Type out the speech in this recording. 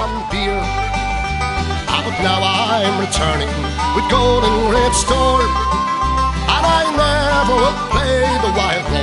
on beer. But now I'm returning with gold and red store, and I never will play the wild